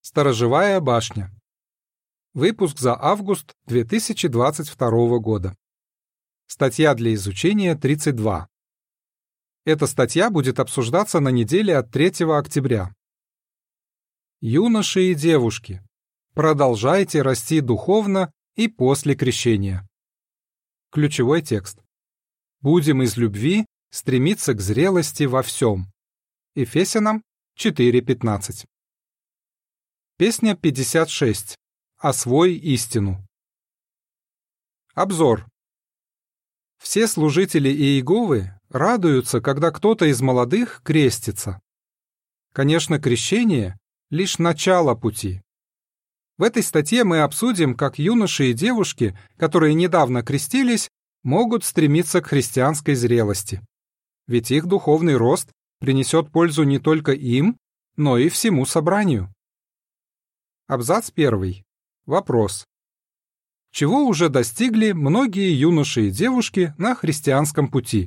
Сторожевая башня. Выпуск за август 2022 года. Статья для изучения 32. Эта статья будет обсуждаться на неделе от 3 октября. Юноши и девушки, продолжайте расти духовно и после крещения. Ключевой текст. Будем из любви стремиться к зрелости во всем. Ефесянам 4:15. Песня 56. «Освой истину». Обзор. Все служители Иеговы радуются, когда кто-то из молодых крестится. Конечно, крещение — лишь начало пути. В этой статье мы обсудим, как юноши и девушки, которые недавно крестились, могут стремиться к христианской зрелости. Ведь их духовный рост принесет пользу не только им, но и всему собранию. Абзац 1. Вопрос. Чего уже достигли многие юноши и девушки на христианском пути?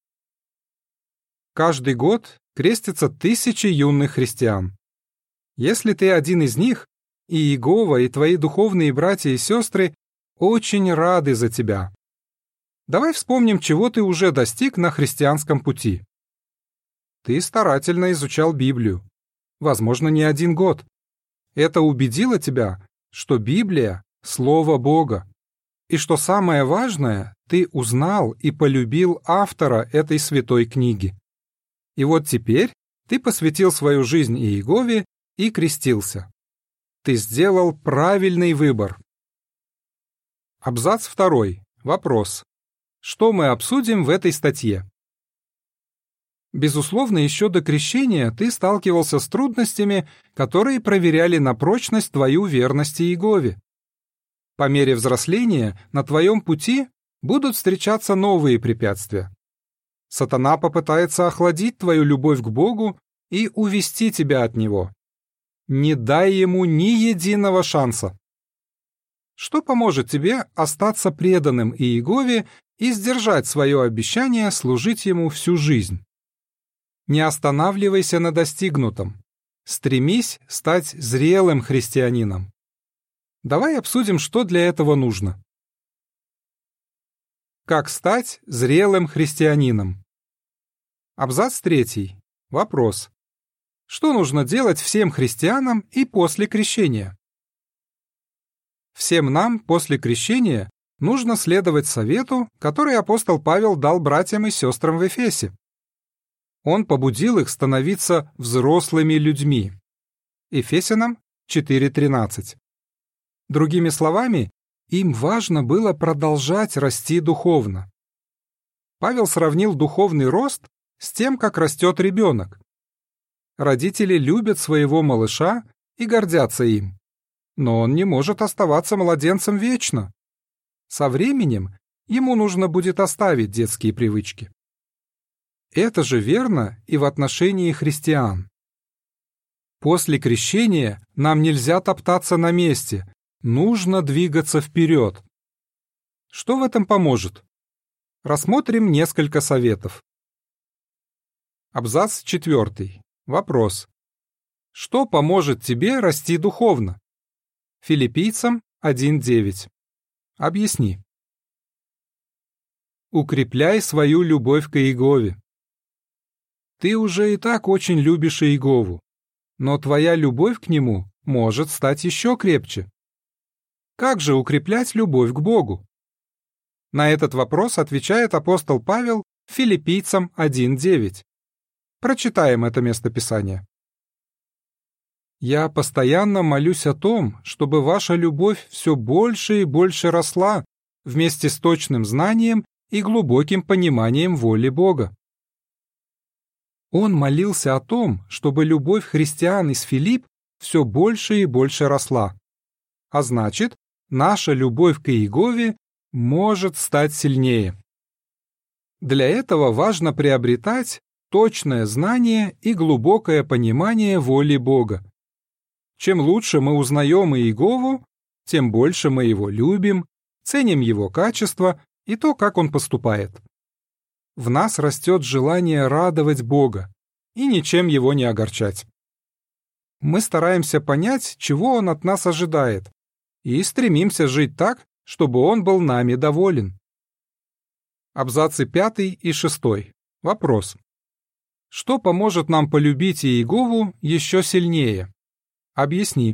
Каждый год крестятся тысячи юных христиан. Если ты один из них, и Иегова, и твои духовные братья и сестры очень рады за тебя. Давай вспомним, чего ты уже достиг на христианском пути. Ты старательно изучал Библию. Возможно, не один год. Это убедило тебя, что Библия — Слово Бога. И что самое важное, ты узнал и полюбил автора этой святой книги. И вот теперь ты посвятил свою жизнь Иегове и крестился. Ты сделал правильный выбор. Абзац 2. Вопрос. Что мы обсудим в этой статье? Безусловно, еще до крещения ты сталкивался с трудностями, которые проверяли на прочность твою верность Иегове. По мере взросления на твоем пути будут встречаться новые препятствия. Сатана попытается охладить твою любовь к Богу и увести тебя от Него. Не дай ему ни единого шанса. Что поможет тебе остаться преданным Иегове и сдержать свое обещание служить ему всю жизнь? Не останавливайся на достигнутом. Стремись стать зрелым христианином. Давай обсудим, что для этого нужно. Как стать зрелым христианином? Абзац 3. Вопрос. Что нужно делать всем христианам и после крещения? Всем нам после крещения нужно следовать совету, который апостол Павел дал братьям и сестрам в Эфесе. Он побудил их становиться взрослыми людьми. Ефесянам 4:13. Другими словами, им важно было продолжать расти духовно. Павел сравнил духовный рост с тем, как растет ребенок. Родители любят своего малыша и гордятся им, но он не может оставаться младенцем вечно. Со временем ему нужно будет оставить детские привычки. Это же верно и в отношении христиан. После крещения нам нельзя топтаться на месте, нужно двигаться вперед. Что в этом поможет? Рассмотрим несколько советов. Абзац 4. Вопрос. Что поможет тебе расти духовно? Филиппийцам 1:9. Объясни. Укрепляй свою любовь к Иегове. Ты уже и так очень любишь Иегову, но твоя любовь к нему может стать еще крепче. Как же укреплять любовь к Богу? На этот вопрос отвечает апостол Павел Филиппийцам 1:9. Прочитаем это местописание. «Я постоянно молюсь о том, чтобы ваша любовь все больше и больше росла вместе с точным знанием и глубоким пониманием воли Бога». Он молился о том, чтобы любовь христиан из Филипп все больше и больше росла. А значит, наша любовь к Иегове может стать сильнее. Для этого важно приобретать точное знание и глубокое понимание воли Бога. Чем лучше мы узнаем Иегову, тем больше мы его любим, ценим его качества и то, как он поступает. В нас растет желание радовать Бога и ничем его не огорчать. мы стараемся понять, чего он от нас ожидает, и стремимся жить так, чтобы он был нами доволен. Абзацы 5 и 6. Вопрос. Что поможет нам полюбить Иегову еще сильнее? Объясни.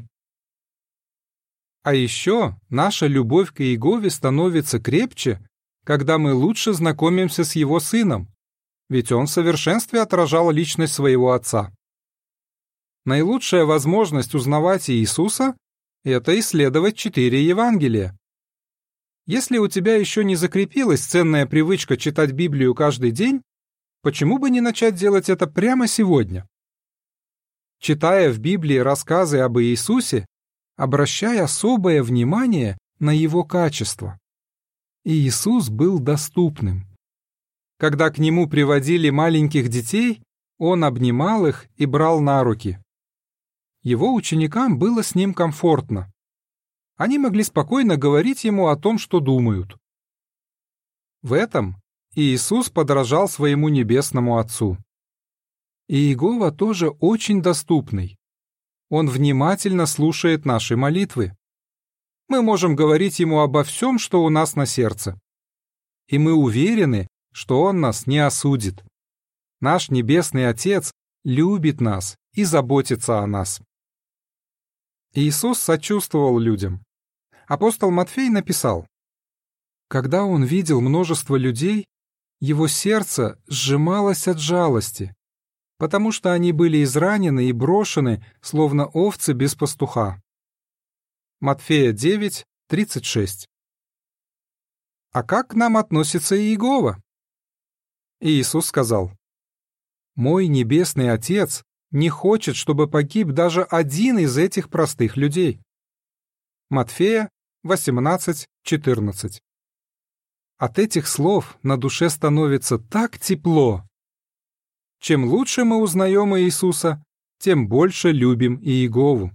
А еще наша любовь к Иегове становится крепче, когда мы лучше знакомимся с его сыном, ведь он в совершенстве отражал личность своего отца. Наилучшая возможность узнавать Иисуса – это исследовать 4 Евангелия. Если у тебя еще не закрепилась ценная привычка читать Библию каждый день, почему бы не начать делать это прямо сегодня? Читая в Библии рассказы об Иисусе, обращай особое внимание на его качества. Иисус был доступным. Когда к нему приводили маленьких детей, он обнимал их и брал на руки. Его ученикам было с ним комфортно. Они могли спокойно говорить ему о том, что думают. В этом Иисус подражал своему небесному Отцу. Иегова тоже очень доступный. Он внимательно слушает наши молитвы. Мы можем говорить ему обо всем, что у нас на сердце. И мы уверены, что он нас не осудит. Наш Небесный Отец любит нас и заботится о нас. Иисус сочувствовал людям. Апостол Матфей написал: «Когда он видел множество людей, его сердце сжималось от жалости, потому что они были изранены и брошены, словно овцы без пастуха». Матфея 9, 36. А как к нам относится Иегова? Иисус сказал: «Мой Небесный Отец не хочет, чтобы погиб даже один из этих простых людей». Матфея 18, 14. От этих слов на душе становится так тепло. Чем лучше мы узнаем Иисуса, тем больше любим Иегову.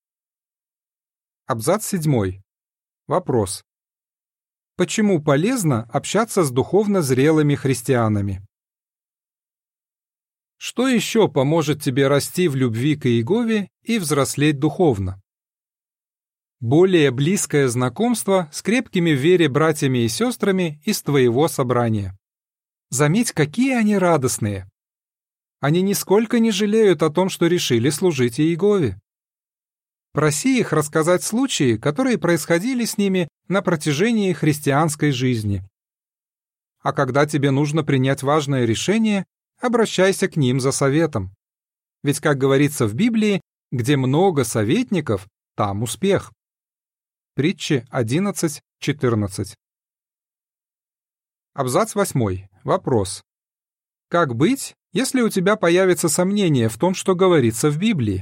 Абзац 7. Вопрос. Почему полезно общаться с духовно зрелыми христианами? Что еще поможет тебе расти в любви к Иегове и взрослеть духовно? Более близкое знакомство с крепкими в вере братьями и сестрами из твоего собрания. Заметь, какие они радостные. Они нисколько не жалеют о том, что решили служить Иегове. Проси их рассказать случаи, которые происходили с ними на протяжении христианской жизни. А когда тебе нужно принять важное решение, обращайся к ним за советом. Ведь, как говорится в Библии, где много советников, там успех. Притчи 11:14. Абзац 8. Вопрос. Как быть, если у тебя появится сомнение в том, что говорится в Библии?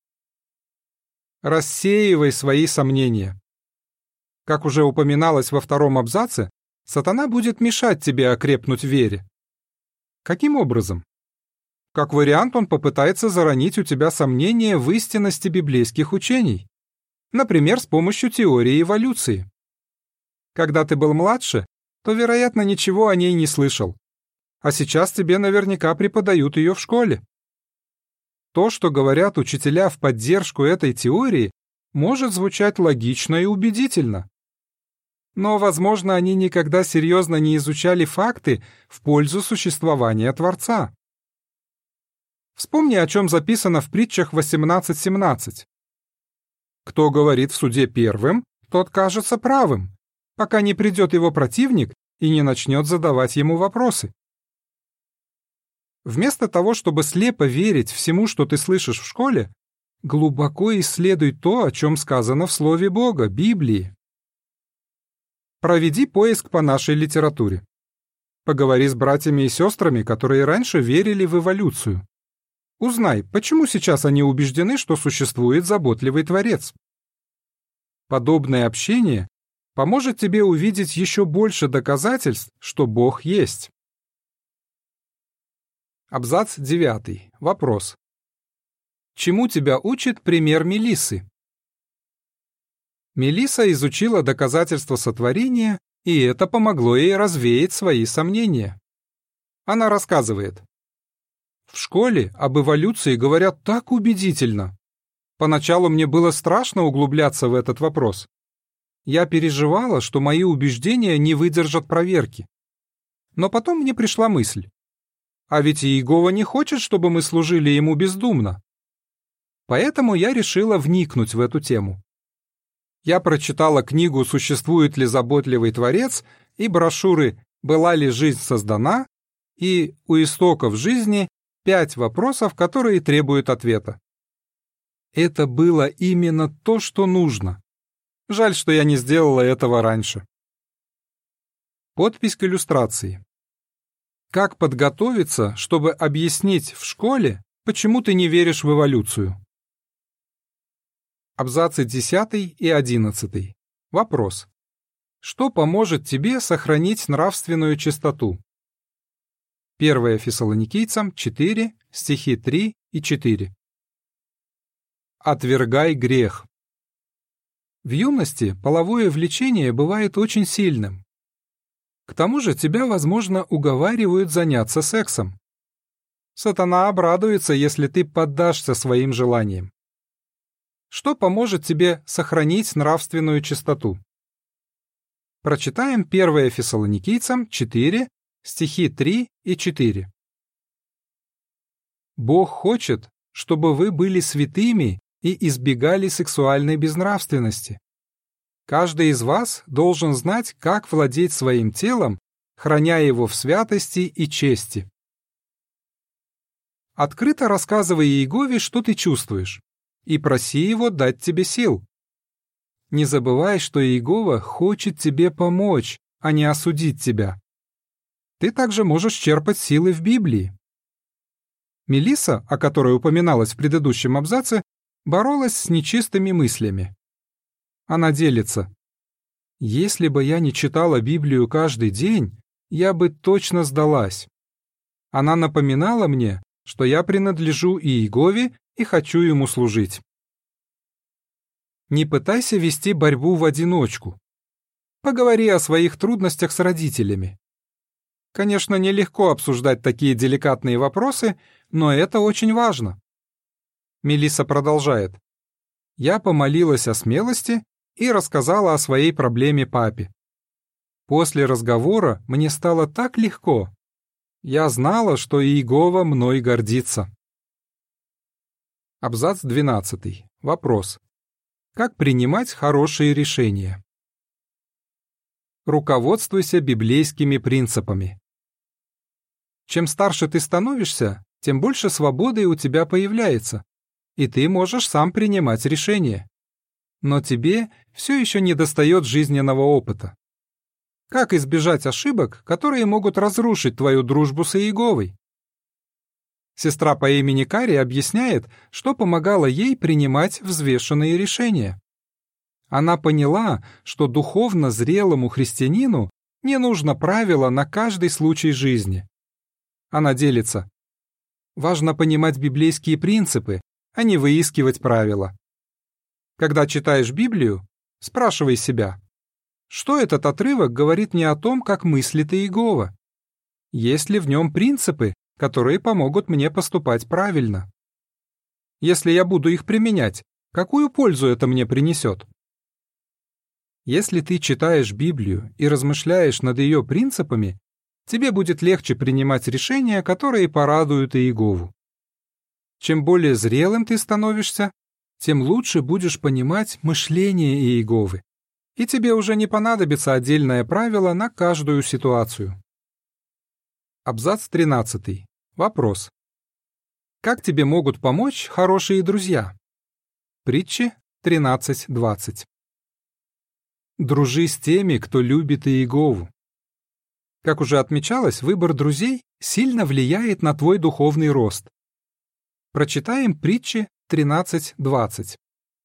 Рассеивай свои сомнения. Как уже упоминалось во 2 абзаце, сатана будет мешать тебе окрепнуть в вере. Каким образом? Как вариант, он попытается заронить у тебя сомнения в истинности библейских учений. Например, с помощью теории эволюции. Когда ты был младше, то, вероятно, ничего о ней не слышал. А сейчас тебе наверняка преподают ее в школе. То, что говорят учителя в поддержку этой теории, может звучать логично и убедительно. Но, возможно, они никогда серьезно не изучали факты в пользу существования Творца. Вспомни, о чем записано в притчах 18:17. Кто говорит в суде первым, тот кажется правым, пока не придет его противник и не начнет задавать ему вопросы. Вместо того, чтобы слепо верить всему, что ты слышишь в школе, глубоко исследуй то, о чем сказано в Слове Бога, Библии. Проведи поиск по нашей литературе. Поговори с братьями и сестрами, которые раньше верили в эволюцию. Узнай, почему сейчас они убеждены, что существует заботливый Творец. Подобное общение поможет тебе увидеть еще больше доказательств, что Бог есть. Абзац 9. Вопрос. Чему тебя учит пример Мелиссы? Мелисса изучила доказательства сотворения, и это помогло ей развеять свои сомнения. Она рассказывает: «В школе об эволюции говорят так убедительно. Поначалу мне было страшно углубляться в этот вопрос. Я переживала, что мои убеждения не выдержат проверки. Но потом мне пришла мысль. А ведь Иегова не хочет, чтобы мы служили ему бездумно. Поэтому я решила вникнуть в эту тему. Я прочитала книгу «Существует ли заботливый Творец» и брошюры «Была ли жизнь создана?» и «У истоков жизни 5 вопросов, которые требуют ответа». Это было именно то, что нужно. Жаль, что я не сделала этого раньше. Подпись к иллюстрации. Как подготовиться, чтобы объяснить в школе, почему ты не веришь в эволюцию? Абзацы 10 и 11. Вопрос. Что поможет тебе сохранить нравственную чистоту? 1 Фессалоникийцам 4, стихи 3 и 4. Отвергай грех. В юности половое влечение бывает очень сильным. К тому же тебя, возможно, уговаривают заняться сексом. Сатана обрадуется, если ты поддашься своим желаниям. Что поможет тебе сохранить нравственную чистоту? Прочитаем 1 Фессалоникийцам 4, стихи 3 и 4. Бог хочет, чтобы вы были святыми и избегали сексуальной безнравственности. Каждый из вас должен знать, как владеть своим телом, храня его в святости и чести. Открыто рассказывай Иегове, что ты чувствуешь, и проси его дать тебе сил. Не забывай, что Иегова хочет тебе помочь, а не осудить тебя. Ты также можешь черпать силы в Библии. Мелисса, о которой упоминалось в предыдущем абзаце, боролась с нечистыми мыслями. Она делится. «Если бы я не читала Библию каждый день, я бы точно сдалась. Она напоминала мне, что я принадлежу Иегове и хочу ему служить». Не пытайся вести борьбу в одиночку. Поговори о своих трудностях с родителями. Конечно, нелегко обсуждать такие деликатные вопросы, но это очень важно. Мелисса продолжает. Я помолилась о смелости и рассказала о своей проблеме папе. После разговора мне стало так легко. Я знала, что Иегова мной гордится. Абзац 12. Вопрос. Как принимать хорошие решения? Руководствуйся библейскими принципами. Чем старше ты становишься, тем больше свободы у тебя появляется, и ты можешь сам принимать решения. Но тебе все еще недостает жизненного опыта. Как избежать ошибок, которые могут разрушить твою дружбу с Иеговой? Сестра по имени Кари объясняет, что помогало ей принимать взвешенные решения. Она поняла, что духовно зрелому христианину не нужно правила на каждый случай жизни. Она делится. Важно понимать библейские принципы, а не выискивать правила. Когда читаешь Библию, спрашивай себя, что этот отрывок говорит мне о том, как мыслит Иегова? Есть ли в нем принципы, которые помогут мне поступать правильно? Если я буду их применять, какую пользу это мне принесет? Если ты читаешь Библию и размышляешь над ее принципами, тебе будет легче принимать решения, которые порадуют Иегову. Чем более зрелым ты становишься, тем лучше будешь понимать мышление Иеговы, и тебе уже не понадобится отдельное правило на каждую ситуацию. Абзац 13. Вопрос. Как тебе могут помочь хорошие друзья? Притчи 13:20. Дружи с теми, кто любит Иегову. Как уже отмечалось, выбор друзей сильно влияет на твой духовный рост. Прочитаем Притчи 13:20.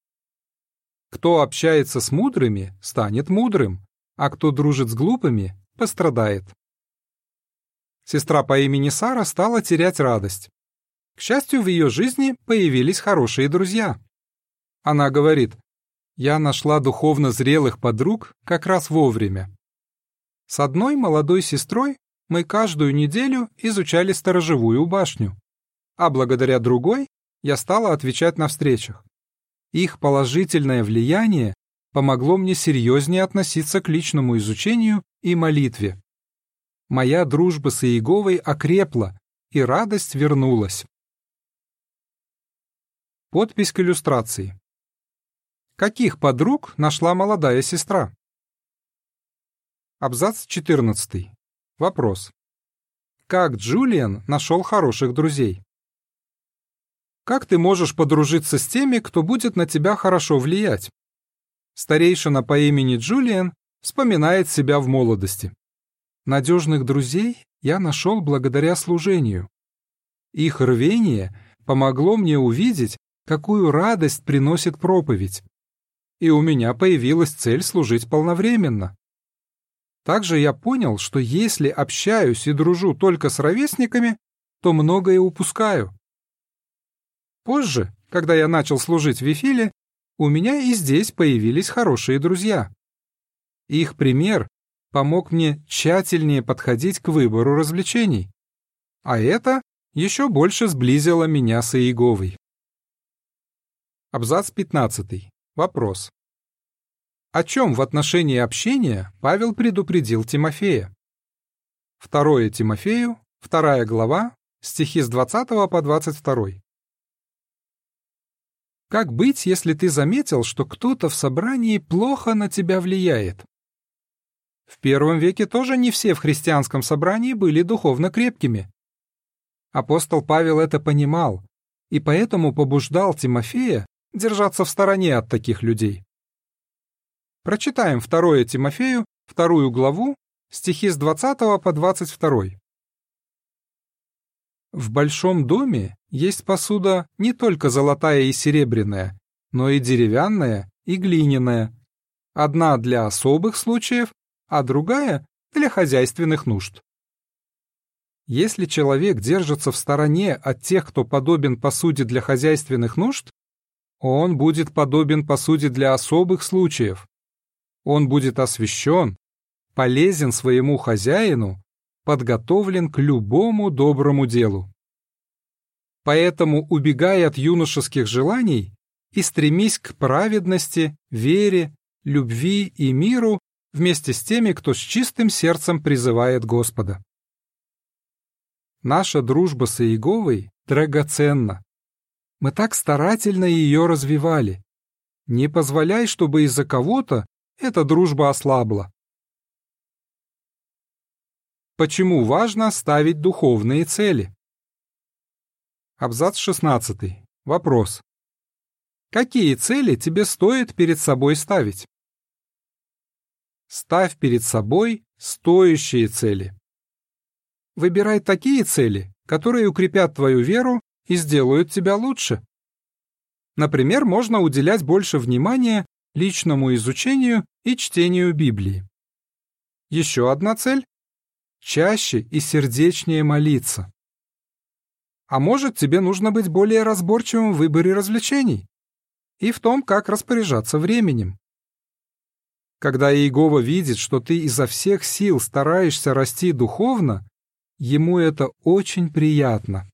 Кто общается с мудрыми, станет мудрым, а кто дружит с глупыми, пострадает. Сестра по имени Сара стала терять радость. К счастью, в ее жизни появились хорошие друзья. Она говорит, «Я нашла духовно зрелых подруг как раз вовремя. С одной молодой сестрой мы каждую неделю изучали сторожевую башню, а благодаря другой я стала отвечать на встречах. Их положительное влияние помогло мне серьезнее относиться к личному изучению и молитве. Моя дружба с Иеговой окрепла, и радость вернулась. Подпись к иллюстрации. Каких подруг нашла молодая сестра? Абзац 14. Вопрос. Как Джулиан нашел хороших друзей? Как ты можешь подружиться с теми, кто будет на тебя хорошо влиять? Старейшина по имени Джулиан вспоминает себя в молодости. Надежных друзей я нашел благодаря служению. Их рвение помогло мне увидеть, какую радость приносит проповедь. И у меня появилась цель служить полновременно. Также я понял, что если общаюсь и дружу только с ровесниками, то многое упускаю. Позже, когда я начал служить в Вифиле, у меня и здесь появились хорошие друзья. Их пример помог мне тщательнее подходить к выбору развлечений, а это еще больше сблизило меня с Иеговой. Абзац 15. Вопрос. О чем в отношении общения Павел предупредил Тимофея? 2 Тимофею, 2 глава, стихи с 20 по 22. Как быть, если ты заметил, что кто-то в собрании плохо на тебя влияет? В первом веке тоже не все в христианском собрании были духовно крепкими. Апостол Павел это понимал, и поэтому побуждал Тимофея держаться в стороне от таких людей. Прочитаем 2 Тимофею, 2 главу, стихи с 20 по 22. В большом доме есть посуда не только золотая и серебряная, но и деревянная и глиняная. Одна для особых случаев, а другая для хозяйственных нужд. Если человек держится в стороне от тех, кто подобен посуде для хозяйственных нужд, он будет подобен посуде для особых случаев. Он будет освящен, полезен своему хозяину, подготовлен к любому доброму делу. Поэтому убегай от юношеских желаний и стремись к праведности, вере, любви и миру вместе с теми, кто с чистым сердцем призывает Господа. Наша дружба с Иеговой драгоценна. Мы так старательно ее развивали. Не позволяй, чтобы из-за кого-то эта дружба ослабла. Почему важно ставить духовные цели? Абзац 16. Вопрос. Какие цели тебе стоит перед собой ставить? Ставь перед собой стоящие цели. Выбирай такие цели, которые укрепят твою веру и сделают тебя лучше. Например, можно уделять больше внимания личному изучению и чтению Библии. Еще одна цель – чаще и сердечнее молиться. А может, тебе нужно быть более разборчивым в выборе развлечений и в том, как распоряжаться временем. Когда Иегова видит, что ты изо всех сил стараешься расти духовно, ему это очень приятно.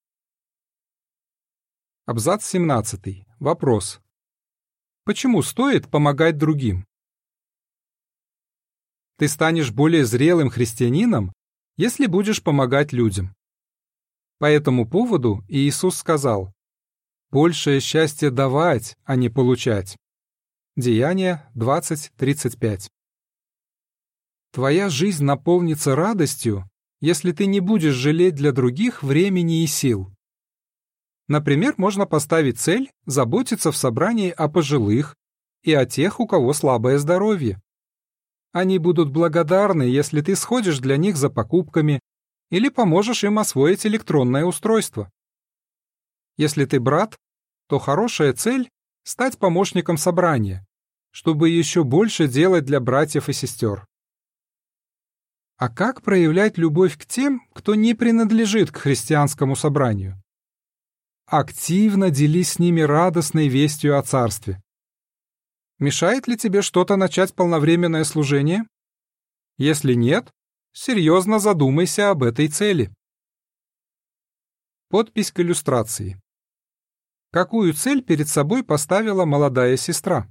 Абзац 17. Вопрос. Почему стоит помогать другим? Ты станешь более зрелым христианином, если будешь помогать людям. По этому поводу Иисус сказал: «Большее счастье давать, а не получать». Деяния 20:35. Твоя жизнь наполнится радостью, если ты не будешь жалеть для других времени и сил. Например, можно поставить цель заботиться в собрании о пожилых и о тех, у кого слабое здоровье. Они будут благодарны, если ты сходишь для них за покупками или поможешь им освоить электронное устройство. Если ты брат, то хорошая цель – стать помощником собрания, чтобы еще больше делать для братьев и сестер. А как проявлять любовь к тем, кто не принадлежит к христианскому собранию? Активно делись с ними радостной вестью о Царстве. Мешает ли тебе что-то начать полновременное служение? Если нет, серьезно задумайся об этой цели. Подпись к иллюстрации. Какую цель перед собой поставила молодая сестра?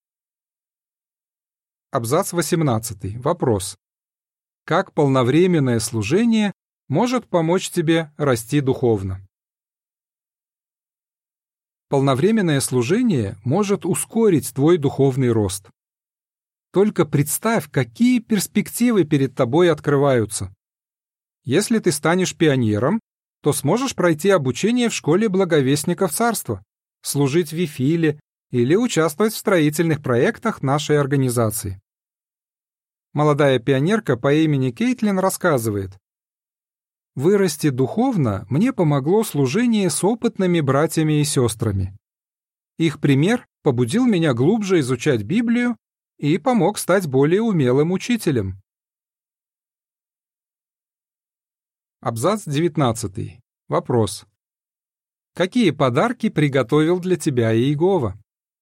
Абзац 18. Вопрос. Как полновременное служение может помочь тебе расти духовно? Полновременное служение может ускорить твой духовный рост. Только представь, какие перспективы перед тобой открываются. Если ты станешь пионером, то сможешь пройти обучение в школе благовестников царства, служить в Вифиле или участвовать в строительных проектах нашей организации. Молодая пионерка по имени Кейтлин рассказывает: «Вырасти духовно мне помогло служение с опытными братьями и сестрами. Их пример побудил меня глубже изучать Библию и помог стать более умелым учителем». Абзац 19. Вопрос. Какие подарки приготовил для тебя Иегова?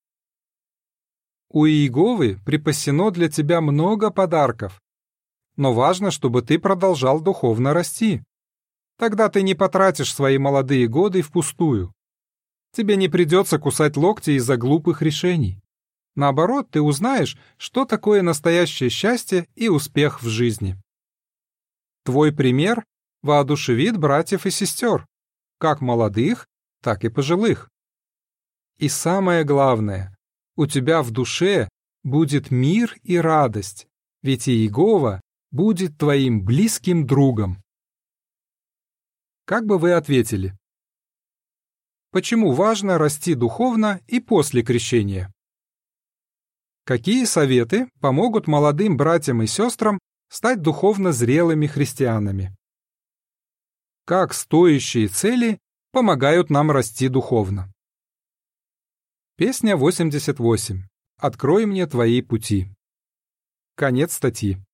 У Иеговы припасено для тебя много подарков, но важно, чтобы ты продолжал духовно расти. Тогда ты не потратишь свои молодые годы впустую. Тебе не придется кусать локти из-за глупых решений. Наоборот, ты узнаешь, что такое настоящее счастье и успех в жизни. Твой пример воодушевит братьев и сестер, как молодых, так и пожилых. И самое главное, у тебя в душе будет мир и радость, ведь Иегова будет твоим близким другом. Как бы вы ответили? Почему важно расти духовно и после крещения? Какие советы помогут молодым братьям и сестрам стать духовно зрелыми христианами? Как стоящие цели помогают нам расти духовно? Песня 88. «Открой мне твои пути». Конец статьи.